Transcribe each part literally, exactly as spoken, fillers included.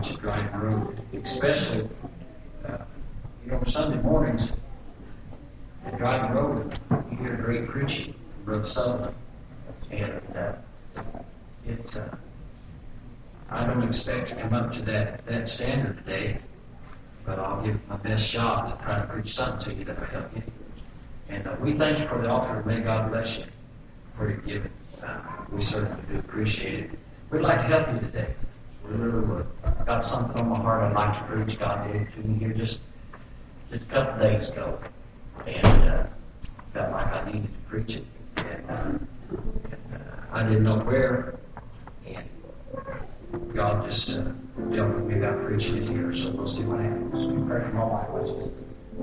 preach at Dryden Road, especially, uh, you know, Sunday mornings at Dryden Road, you hear great preaching from Brother Sutherland. And uh, it's, uh, I don't expect to come up to that, that standard today, but I'll give my best shot to try to preach something to you that will help you. And uh, we thank you for the offer. May God bless you for your giving. Uh, we certainly do appreciate it. We'd like to help you today. We really would. I've got something on my heart I'd like to preach. God gave it to me here just, just a couple of days ago. And uh, felt like I needed to preach it. And, uh, and uh, I didn't know where. And God just uh, told me about preaching it here. So we'll see what happens. We pray for my wife.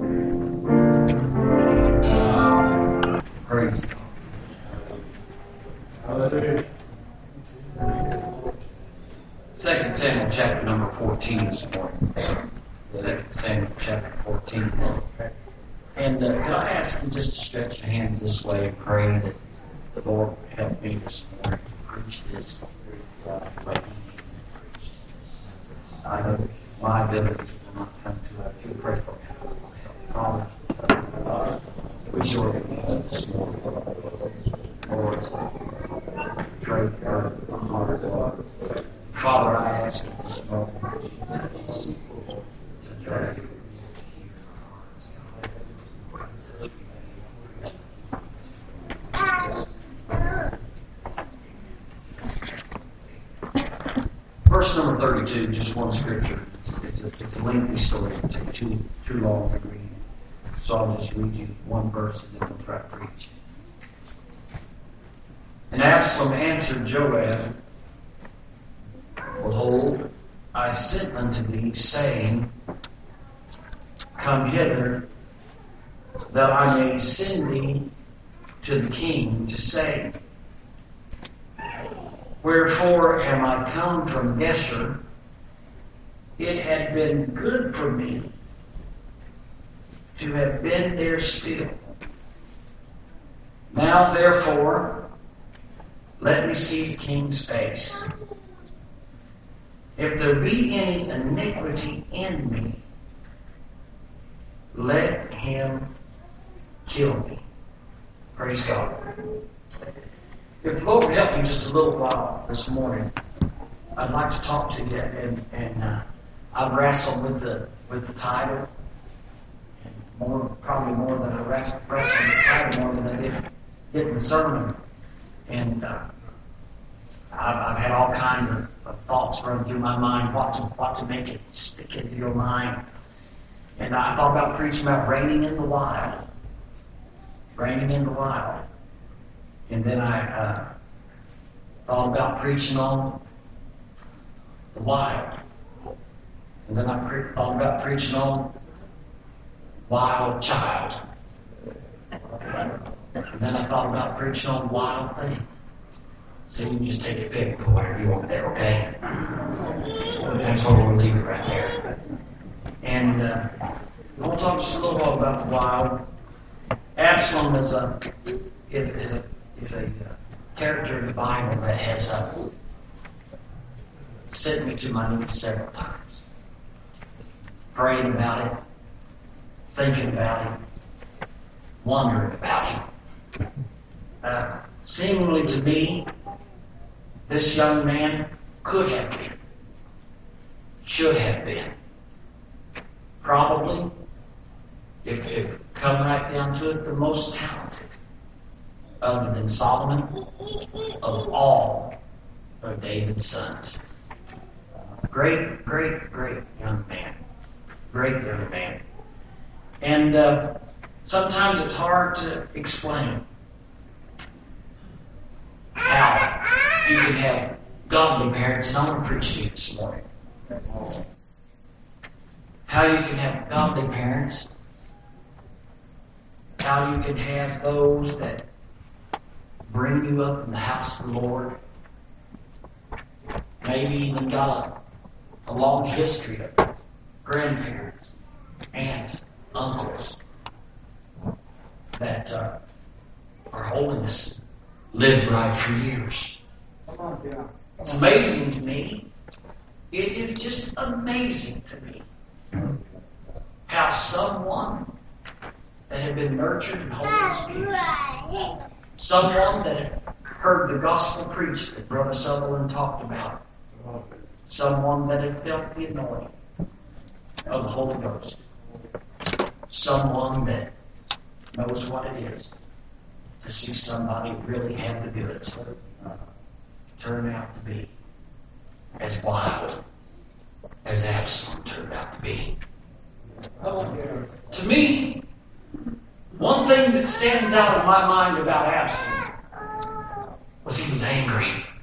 Uh, praise God. Hallelujah. Second Samuel chapter number fourteen this morning. Second Samuel chapter fourteen. And uh, could I ask you just to stretch your hands this way and pray that the Lord will help me this morning to preach this uh, the way He needs to preach this. I know my abilities will not come to us. You pray for me. Father, uh, we sure need this morning. Lord, pray for my heart, Lord. Father, I ask you this morning to drag you. Verse number thirty-two, just one scripture. It's a, it's a lengthy story. It'll take too, too long to read. So I'll just read you one verse and then we'll try to preach. And Absalom answered Joab, Behold, I sent unto thee, saying, Come hither, that I may send thee to the king to say, Wherefore am I come from Geshur? It had been good for me to have been there still. Now therefore, let me see the king's face. If there be any iniquity in me, let him kill me. Praise God. If the Lord would help me just a little while this morning, I'd like to talk to you, and, and uh, I've wrestled with the with the title, and more probably more than I wrestled, wrestled with the title more than I did did the sermon, and uh, I've, I've had all kinds of, of thoughts run through my mind, what to what to make it stick into your mind, and I thought about preaching about reigning in the wild, reigning in the wild. And then I uh, thought about preaching on the wild. And then I pre- thought about preaching on wild child. And then I thought about preaching on wild thing. So you can just take your pick for whatever you want there, okay? That's where we'll leave it right there. And uh, I want to talk just a little while about the wild. Absalom is a is, is a is a uh, character in the Bible that has uh, sent me to my knees several times, praying about it, thinking about it, wondering about it. Uh, seemingly to me, this young man could have been, should have been, probably, if, if come right down to it, the most talented, other than Solomon, of all of David's sons. Great, great, great young man. Great young man. And uh, sometimes it's hard to explain how you can have godly parents, and I want to preach to you this morning. How you can have godly parents, how you can have those that bring you up in the house of the Lord. Maybe even got a, a long history of grandparents, aunts, uncles that uh, are holiness, lived right for years. It's amazing to me It is just amazing to me how someone that had been nurtured in Holy Spirit, someone that had heard the gospel preached that Brother Sutherland talked about, someone that had felt the anointing of the Holy Ghost, someone that knows what it is to see somebody really have the goods turn out to be as wild as Absalom turned out to be. To me, one thing that stands out in my mind about Absalom was he was angry.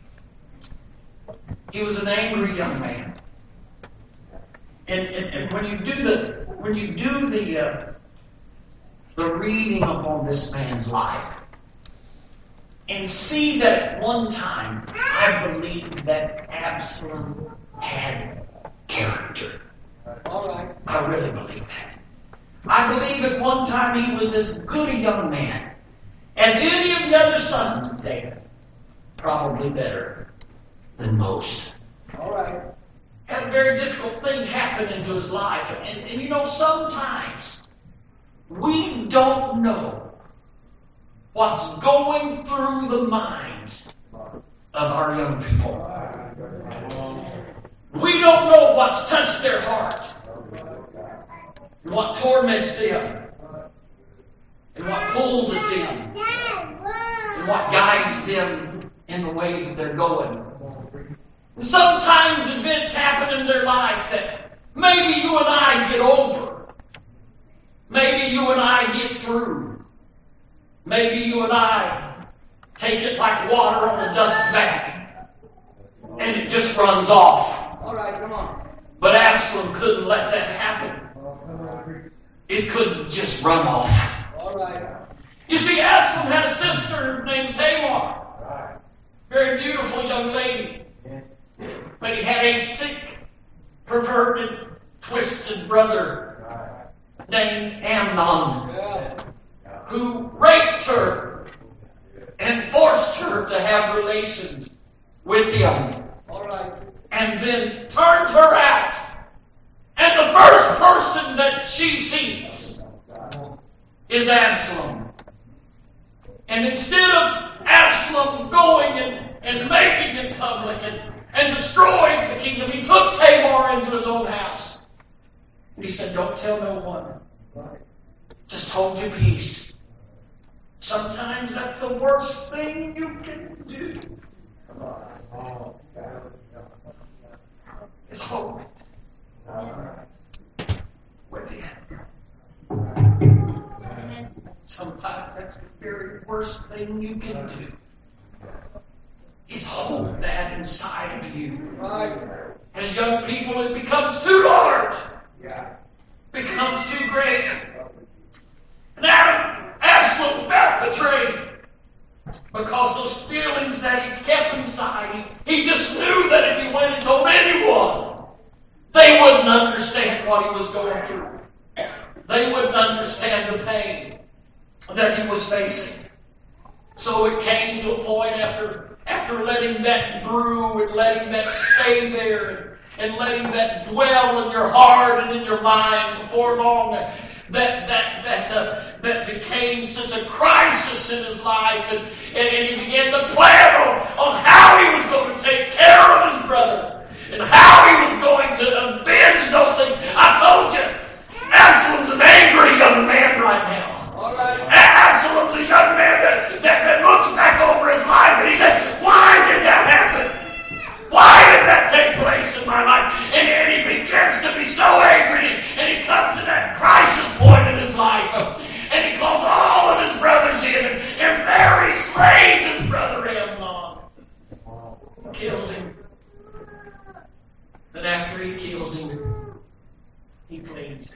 He was an angry young man. And, and, and when you do the when you do the uh, the reading upon this man's life, and see that at one time, I believe that Absalom had character. All right. I really believe that. I believe at one time he was as good a young man as any of the other sons of David. Probably better than most. All right. Had a very difficult thing happen into his life. And, and you know, sometimes we don't know what's going through the minds of our young people. We don't know what's touched their heart, and what torments them, and what pulls at them, and what guides them in the way that they're going. And sometimes events happen in their life that maybe you and I get over. Maybe you and I get through. Maybe you and I take it like water on a duck's back, and it just runs off. All right, come on. But Absalom couldn't let that happen. It couldn't just run off. All right. You see, Absalom had a sister named Tamar. Very beautiful young lady. But he had a sick, perverted, twisted brother named Amnon, who raped her and forced her to have relations with him. All right. And then turned her out. And the first person that she sees is Absalom. And instead of Absalom going and, and making it public and, and destroying the kingdom, he took Tamar into his own house. And he said, don't tell no one. Just hold your peace. Sometimes that's the worst thing you can do. Is hold it with him. Sometimes that's the very worst thing you can do. Is hold that inside of you. As young people, it becomes too large. Becomes too great. And Adam, Absalom felt betrayed. Because those feelings that he kept inside, he, he just knew that if he went and told anyone, they wouldn't understand what he was going through. They wouldn't understand the pain that he was facing. So it came to a point after, after letting that brew and letting that stay there and, and letting that dwell in your heart and in your mind before long, that that that uh, that became such a crisis in his life, and, and, and he began to plan on, on how he was going to take care of his brother and how he was going to avenge those things. I told you, Absalom's an angry young man right now. All right. Absalom's a young man that, that, that looks back over his life and he said, why did that happen? Why did that take place in my life? And, and he begins to be so angry, and he comes to that crisis point in his life, and he calls all of his brothers in, and, and there he slays his brother Amnon. Kills him. Then after he kills him, he flees.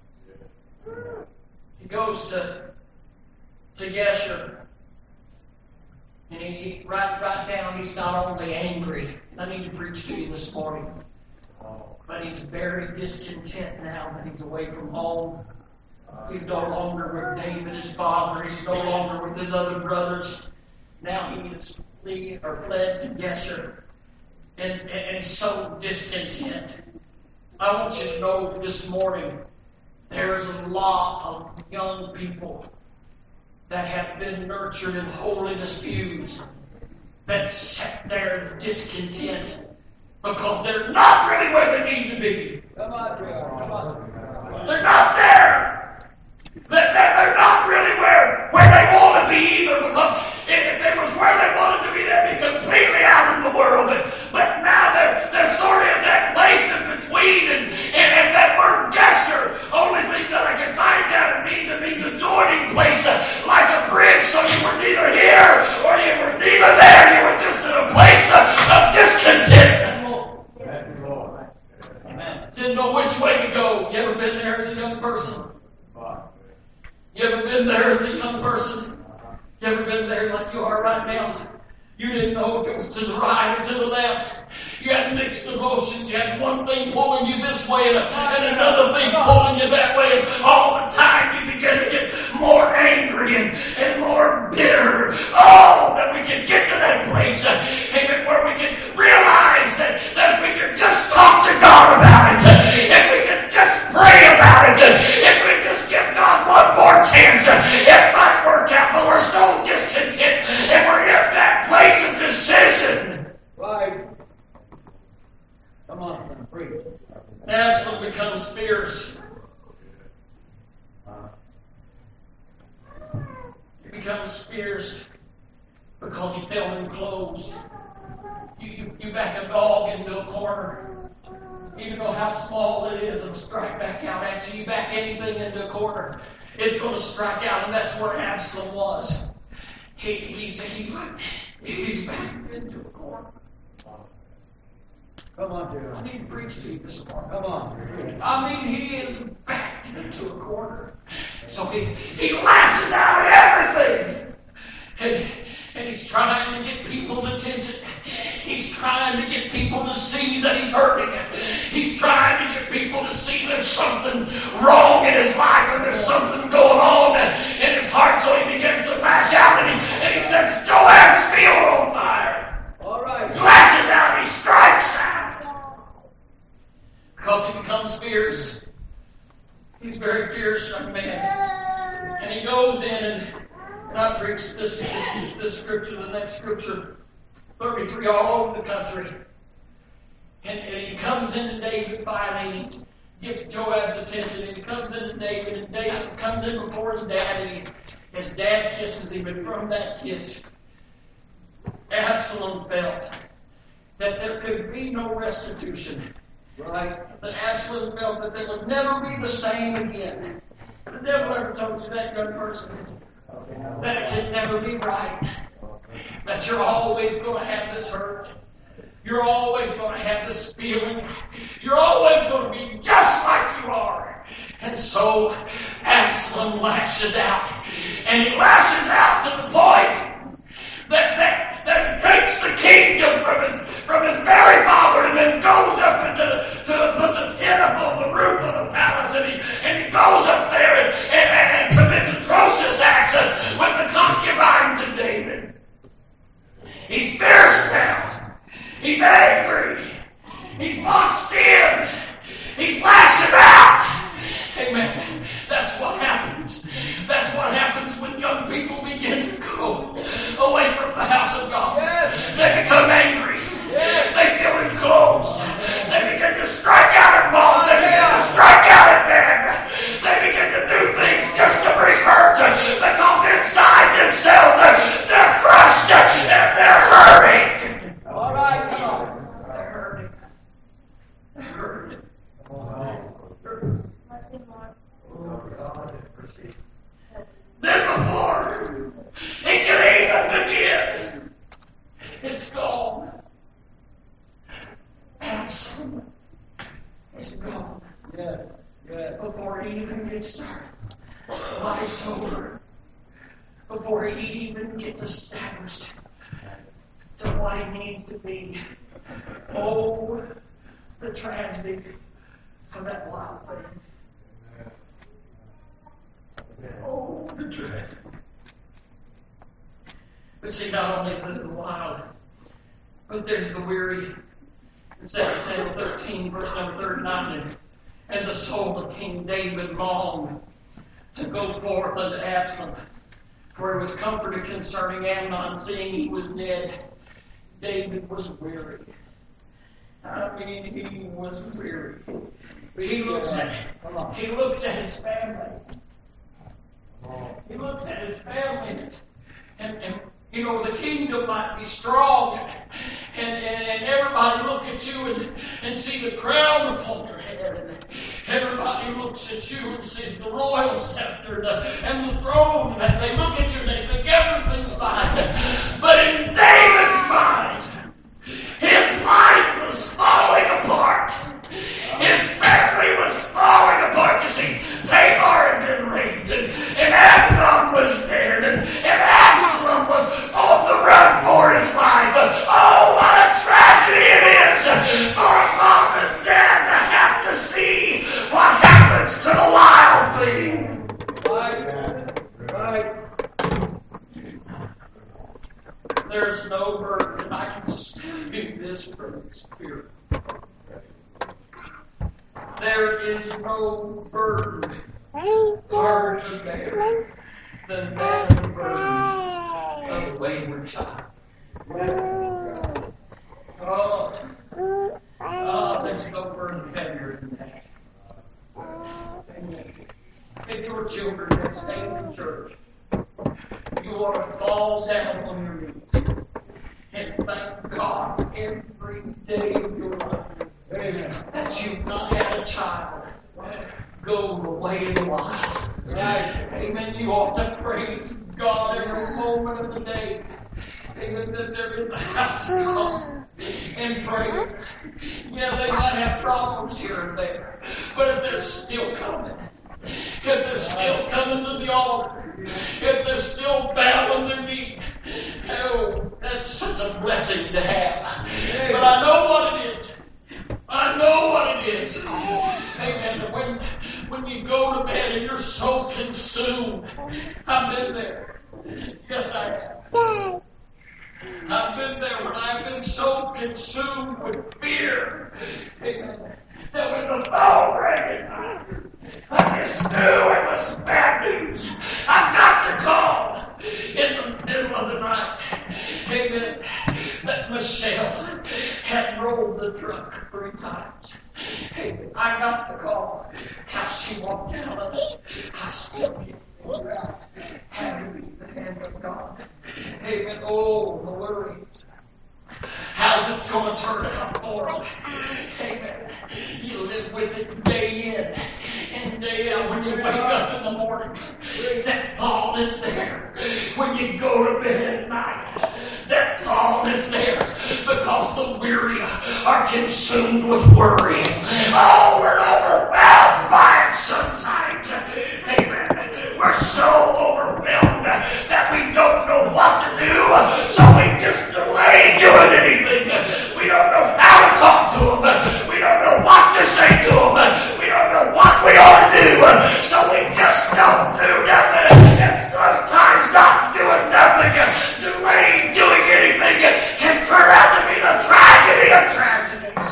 He goes to, to Geshur. And he, right, right down, he's not only angry. I need to preach to you this morning. But he's very discontent now that he's away from home. He's no longer with David, his father. He's no longer with his other brothers. Now he is flee, or fled to Geshur. and, and, and so discontent. I want you to know this morning there's a lot of young people that have been nurtured in holiness pews that sat there in discontent because they're not really where they need to be. Come on, Joe. Come on. They're not there. They're, they're not really where, where they want to be either, because if they was where they wanted to be, they'd be completely out in the world. But, but now they're, they're sort of in that place in between, and, and, and that word gesture, only thing that I can find out it means, it means a joining place, uh, like a bridge, so you were neither here or you were neither there. You were just in a place of, of discontentment. Amen. Didn't know which way to go. You ever been there as a young person? You ever been there as a young person? You ever been there like you are right now? You didn't know if it was to the right or to the left. You had mixed emotions. You had one thing pulling you this way and, a, and another thing pulling you that way. And all the time you begin to get more angry and, and more bitter. Oh, that we can get to that place uh, amen, where we can realize that, that if we can just talk to God about it, uh, if we can just pray about it, uh, if we just give God one more chance, uh, it might work out. But we're so discontent and we're in that place of decision. Right. Come on, I'm free. Absalom becomes fierce. He becomes fierce because he felt enclosed. You, you, you back a dog into a corner. Even though how small it is, it'll strike back out at you. You back anything into a corner, it's going to strike out, and that's where Absalom was. He, he's, he, he's backed into a corner. Come on, Joe. I need to preach to you this morning. Come on. I mean, he is backed into a corner. So he, he lashes out at everything. And, and he's trying to get people's attention. He's trying to get people to see that he's hurting. He's trying to get people to see there's something wrong in his life and there's something going on in his heart. So he begins to lash out and he, and he sets Joab's field on fire. All right. He lashes out. He strikes out. Because he becomes fierce. He's a very fierce young man. And he goes in and, and I preached this, this, this scripture, the next scripture, thirty-three all over the country. And, and he comes into David finally and he gets Joab's attention and he comes into David and David comes in before his dad and he, his dad kisses him, and from that kiss Absalom felt that there could be no restitution. Right. That Absalom felt that they would never be the same again. The devil ever told you that, young person? That it can never be right. That you're always going to have this hurt. You're always going to have this feeling. You're always going to be just like you are. And so Absalom lashes out. And he lashes out to the point that, that, that he takes the kingdom from his, from his very father and then goes up into to puts a tent up on the roof of the palace and he, and he goes up there and, and, and commits atrocious acts with the concubines of David. He's fierce now. He's angry. He's boxed in. He's lashing out. Amen. That's what happens. That's what happens when young people begin to go away from the house of God. Yes. They become angry. Yes. They feel enclosed. They begin to strike out at mom. They begin to strike out at dad. They begin to do things just to bring hurt because inside themselves they're, they're crushed and they're hurting. All right, come on. They're hurting. They're hurting. Then before it can even begin, it's gone. Absalom is gone. Yes. Yes. Before he even gets started. Life's over. Before he even gets established to what he needs to be. Oh, the tragedy of that wild thing. Oh, the tragedy. But see, not only is it the wild, but there's the weary. In Second Samuel thirteen, verse number thirty-nine, and the soul of King David longed to go forth unto Absalom, for he was comforted concerning Amnon, seeing he was dead. David was weary. I mean, he was weary. But he looks at he looks at his family. He looks at his family, and, and you know, the kingdom might be strong, and, and, and everybody look at you and, and see the crown upon your head, and everybody looks at you and sees the royal scepter and the, and the throne, and they look at you and they think everything's fine. But in David's mind, his life was falling apart. His family was falling apart. You see, Tamar had been raped, and, and Amnon was dead, and, and Absalom was on the run for his life. Oh, what a tragedy it is for a mom and dad to have to see what happens to the wild thing. Right. Right. There's no burden. I can speak this from experience. There is no burden harder to bear than that of the burden of a wayward child. Oh, oh, there's no burden heavier than that. Amen. If your children that stay in church, you ought to fall down on your knees and thank God every day of your life. Amen. That you've not had a child go away in the wild. Right. Amen. You ought to praise God every moment of the day. Amen. That they're in the house of God and pray. Yeah, they might have problems here and there, but if they're still coming, if they're still coming to the altar, if they're still bowing their knee, oh, that's such a blessing to have. But I know what it is. I know what it is. Amen. When, when you go to bed and you're so consumed. I've been there. Yes, I have. I've been there when I've been so consumed with fear. Amen. That when the phone rang, I just knew it was bad news. I got the call in the middle of the night. Amen. That Michelle had rolled the drunk three times. Amen. I got the call. How she walked down of it. I still can't figure out how to be the hand of God. Amen. Oh, the worries. How's it going to turn out for them? Amen. You live with it day in and day out. When you wake up in the morning, that thought is there. When you go to bed at night, that thought is there. Because the weary are consumed with worry. Oh, we're overwhelmed by it sometimes. Amen. We're so overwhelmed that we don't know what to do. So we just delay doing anything. We don't know how to talk to them. We don't know what to say to them. We don't know what we ought to do. So we just don't do nothing. And sometimes not doing nothing, delaying doing anything, can turn out to be the tragedy of tragedies.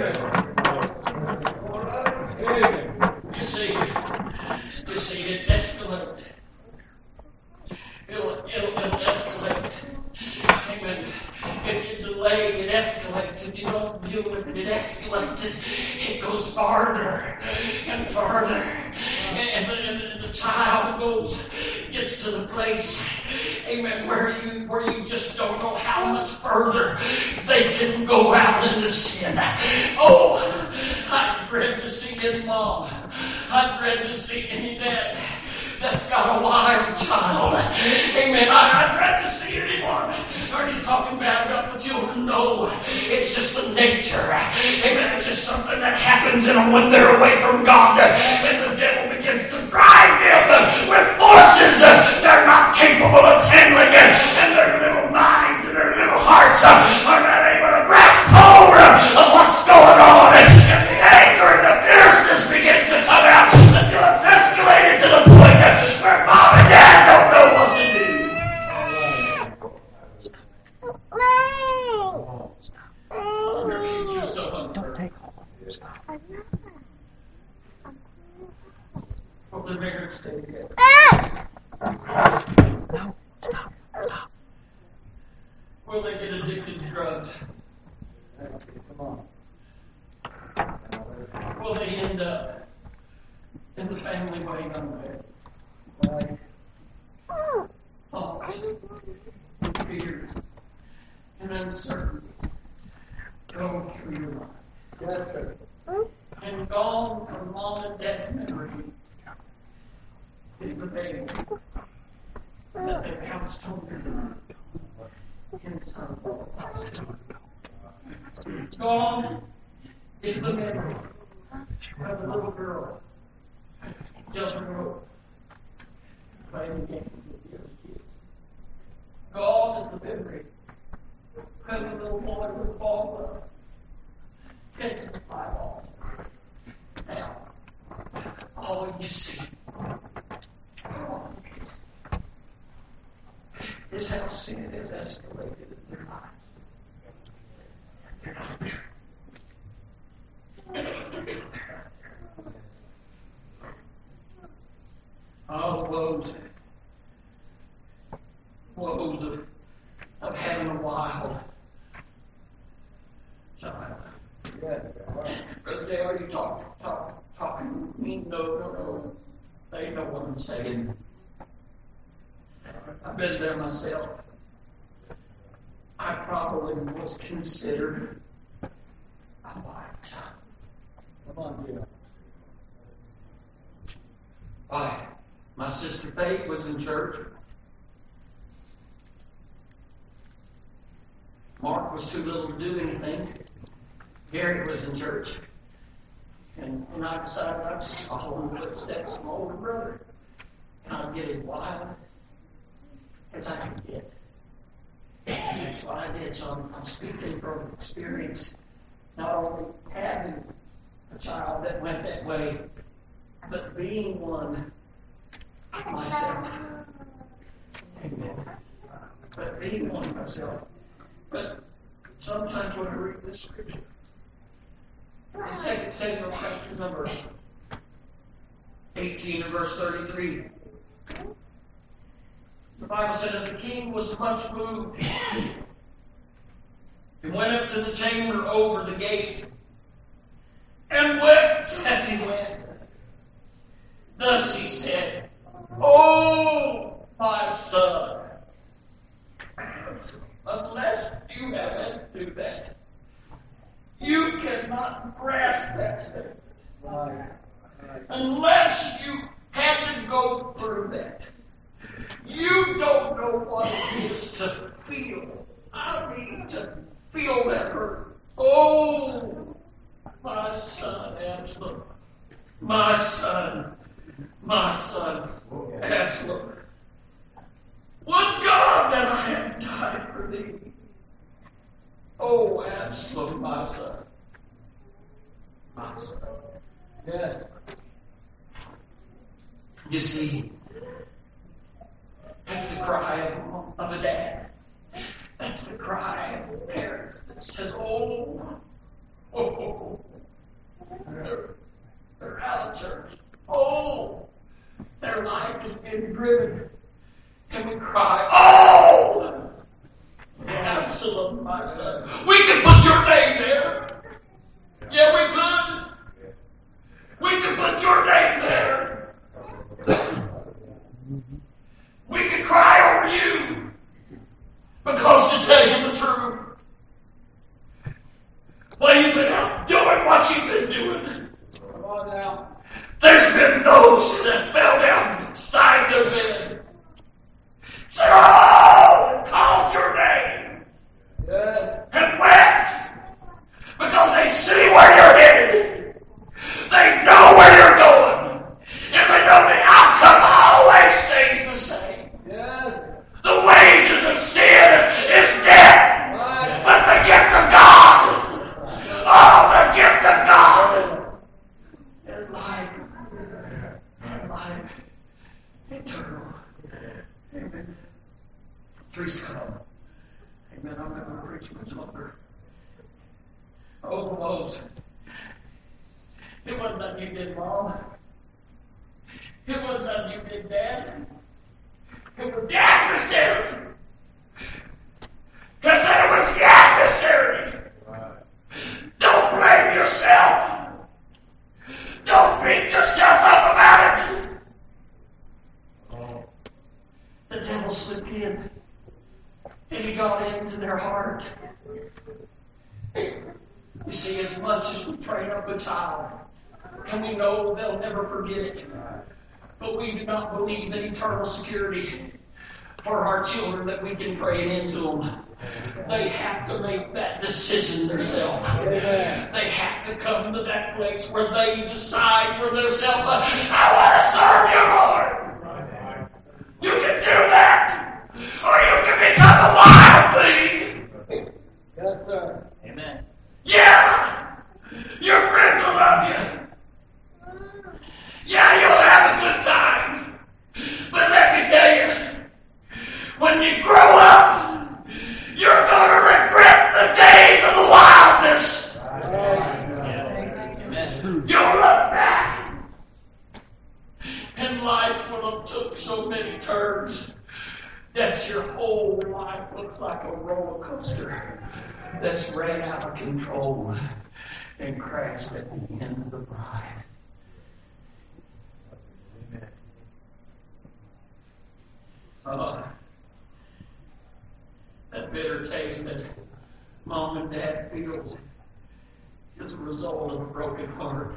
Amen. You see, you see, it escalates. It'll, it'll, it'll escalate. Amen. If you delay, it escalates. If you don't deal with it, it escalates. It, it goes farther and farther. And, and, and the child goes, gets to the place, amen, where you where you just don't know how much further they can go out into sin. Oh, I'm dread to see any mom. I'm dread to see any dad that's got a wild child. Amen. I, I'd rather see anyone. Are you talking bad about the children? No. It's just the nature. Amen. It's just something that happens in them when they're away from God. And the devil begins to drive them with forces they're not capable of handling. And their little minds and their little hearts are not able to grasp hold of what's going on. And the anger and the fierceness begins to come out until it's escalated to the point where mom and dad don't know what to do. Stop. Stop. Stop. Stop. Stop. Will the marriage stay together? No, stop, stop. Will they get addicted to drugs? Come on. Will they end up in the family way unaware? Right. Thoughts, fears, and uncertainty go through your mind. Yes, sir. And gone from mom and dad's memory is the baby that their house told them in some Gone is the memory of the little girl jumping rope, playing games with the other kids. Gone is the memory of the little boy with the ball glove catching the fly ball. Now, all you see is how sin has escalated in their lives. They're not there. Oh, woes. Woes of, of having a wild child. Brother J, are you talking, talk, talking to me? No, no, no. They know what I'm saying. I've been there myself. I probably was considered a wild child. Come on, dear. Why? My sister Faith was in church. Mark was too little to do anything. Gary was in church. And when I decided I'd just follow in the footsteps of my older brother, and I'd get as wild as I could get. And that's what I did. So I'm, I'm speaking from experience, not only having a child that went that way, but being one myself. Amen. But being one myself. But sometimes when I read this scripture, in Second Samuel chapter number eighteen and verse thirty-three, the Bible said that the king was much moved and went up to the chamber over the gate and wept as he went. Thus he said, "Oh, my son, unless you have been through that, you cannot grasp that statement. Right. Right. Unless you had to go through that, you don't know what it is to feel. I mean, to feel that hurt. Oh, my son, Absalom. My son. My son, Absalom. Would God that I had died for thee. Oh, Absalom, my son. My son. Yes. You see, that's the cry of, of a dad. That's the cry of a parent that says, oh, oh, oh, they're, they're out of church. Oh, their life has been driven. And we cry, oh, Absalom, my son. We can put your name there. Yeah, we could. We could put your name there. We could cry over you. Because to tell you the truth, well, you've been out doing what you've been doing. Come on now. There's been those that fell down beside their bed. Said, oh, and called your name. Yes. And wept. Because they see where you're headed. They know where you're going. And they know the outcome always stays the same. Yes. The wages of sin is, is death. Right. But the gift of God, oh, the gift of God is life. And life eternal. Amen. Three's come. Amen. I'm not going to preach much longer. Oh, the woes. It wasn't nothing you did, Mom. It wasn't nothing you did, Dad. It was the adversary. Because it was the adversary. Don't blame yourself. Don't beat yourself up about it. The devil slipped in, and he got into their heart. You see, as much as we train up a child, and we know they'll never forget it, but we do not believe in eternal security for our children that we can pray it into them. They have to make that decision themselves. They have to come to that place where they decide for themselves, I want to serve you, Lord. You can do that, or you can become a wild thing. Yes, sir. Amen. Yeah, your friends will love you. Yeah, you'll have a good time. But let me tell you, when you grow up, you're going to regret the days of the wildness. Amen. You'll look back, and life will have took so many turns that your whole life looks like a roller coaster that's ran out of control and crashed at the end of the ride. Uh, that bitter taste that Mom and Dad feel is a result of a broken heart.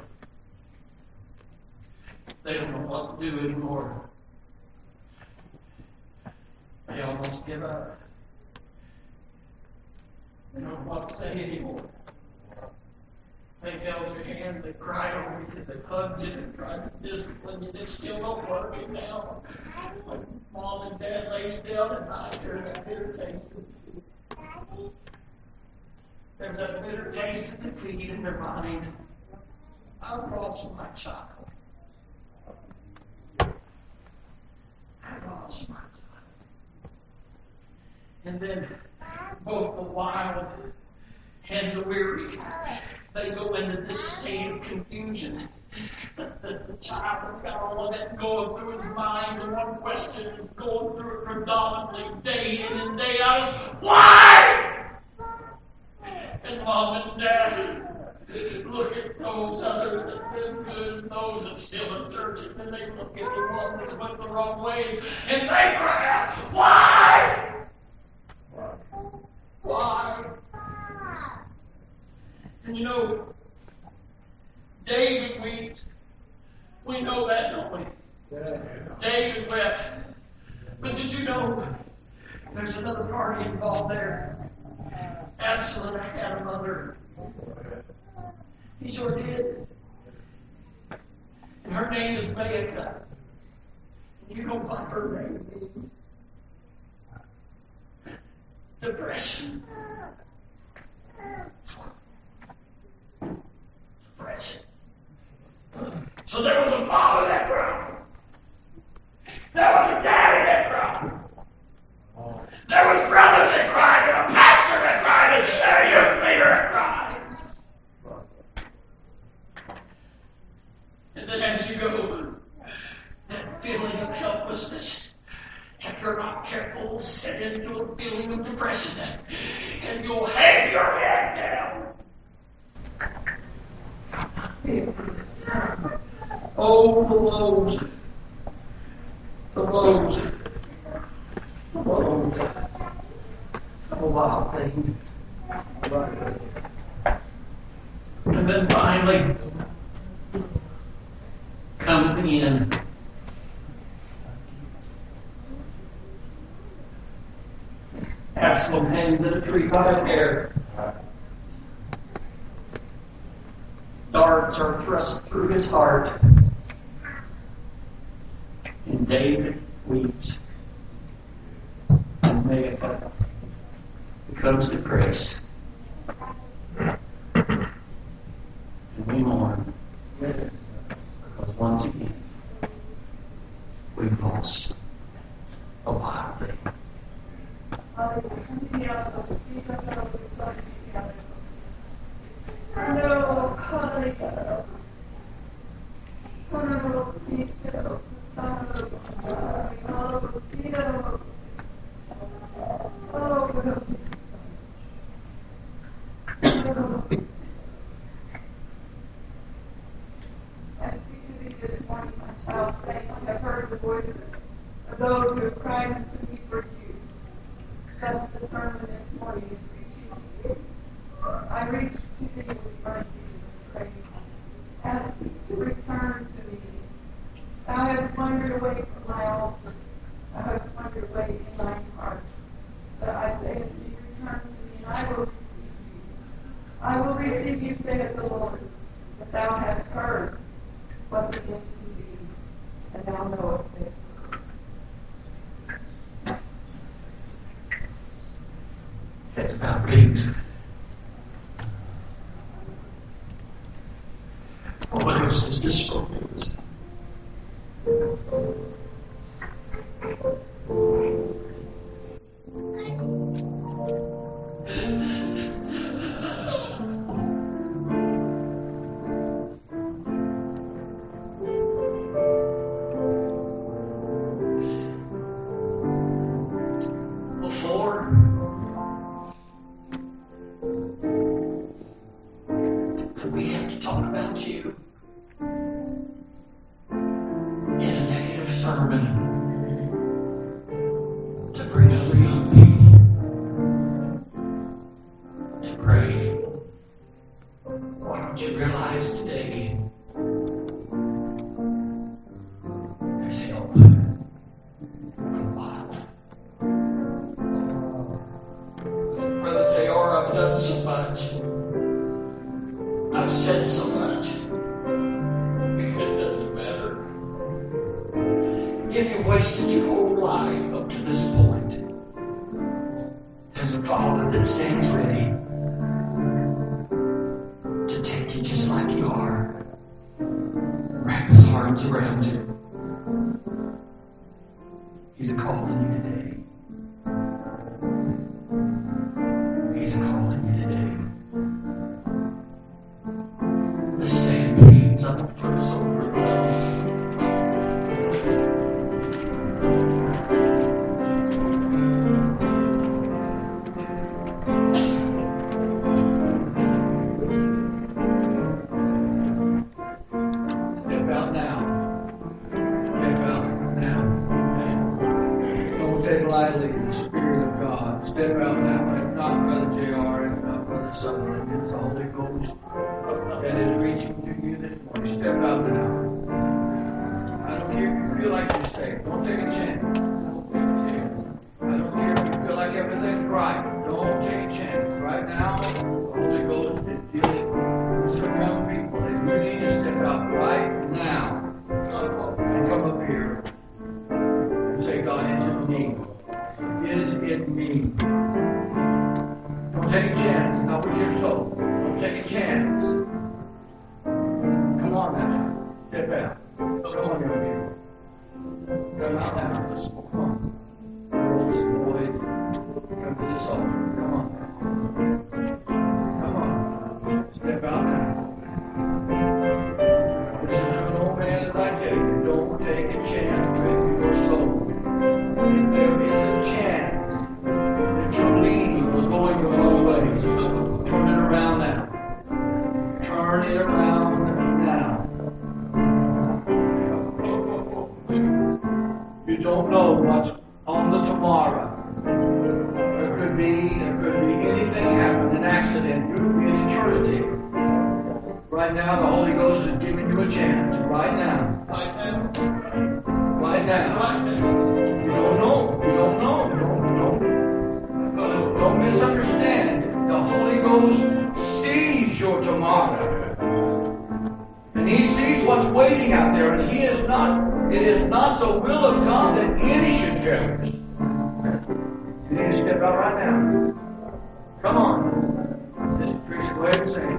They don't know what to do anymore. They almost give up. They don't know what to say anymore. They held your hand, they cried over you, they hugged you, they tried to discipline you. They still don't work it now. When Mom and Dad lay still at night, there's that bitter taste. There's that bitter taste of defeat in their mind. I lost my child. I lost my child. And then both the wild and the weary, they go into this state of confusion. The, the, the child has got all of that going through his mind. The one question is going through it predominantly day in and day out is, why? And Mom and Dad look at those others that have been good and those that still in church, and then they look at the one that's went the wrong way, and they cry out, why? Why? And you know, David weeps. We know that, don't we? David wept. But did you know there's another party involved there? Absalom had a mother. He sure did. And her name is Maacah. You know what her name means? Depression. Depression. So there was a father that cried. There was a daddy that cried. There was brothers that cried, and a pastor that cried, and a youth leader that cried. And then as you go, that feeling of helplessness, if you're not careful, will set into a feeling of depression, and you'll hang your head down. Oh, the woes, the woes, the woes of a wild thing. And then finally comes the end. Absalom hangs at a tree by his hair. Darts are thrust through his heart. And David weeps. And Maacah becomes depressed. And we mourn. Because once again, we've lost a wild thing. No, I will receive you, saith the Lord, that thou hast heard what the end will be, and thou knowest it. That's about things. Holy Ghost has just spoken to us. Before we have to talk about you in a negative sermon to bring other young people to pray. Why don't you realize today there's help for the wild? Brother Taylor, I've done so much. I've said so much. It doesn't matter. If you wasted your whole life up to this point, there's a Father that stands ready to take you just like you are, wrap His arms around you. He's calling you today. He's calling you today. Let's stand, please. I'm going to turn this over to Step out now. Step out now. Don't take lightly the Spirit of God. Step out now. It's not Brother J R, it's not Brother Sutherland, it's the Holy Ghost that is reaching to you this morning. Step out now. I don't care if you feel like you're safe. Don't take a chance. Don't take a chance. I don't care if you feel like everything's right. Don't take a chance. Right now, the Holy Ghost is dealing with some young people. And you need to step out right now and come up here and say, God, is in me. Is in me. Don't take a chance. Not with your soul. Don't take a chance. Come on now. Step out. Come on, young people. Come out now. Come on. Girls, boys, come to this altar. Come on. Come on. Step out now. Listen, I'm an old man as I tell you. Don't take a chance with your soul. If there is a chance that your leaning was going the wrong way, turn it around now. Turn it around now. You don't know what's on the tomorrow. There could be, there could be anything happen, an accident, you could be in eternity. Right now, the Holy Ghost is giving you a chance. Right now. Right now. Right now. Right now. You don't know. You don't know. Don't, don't, don't, don't misunderstand. The Holy Ghost sees your tomorrow. And He sees what's waiting out there. And He is not, it is not the will of God that any should perish. You need to step out right now. Come on. Just preach away and say,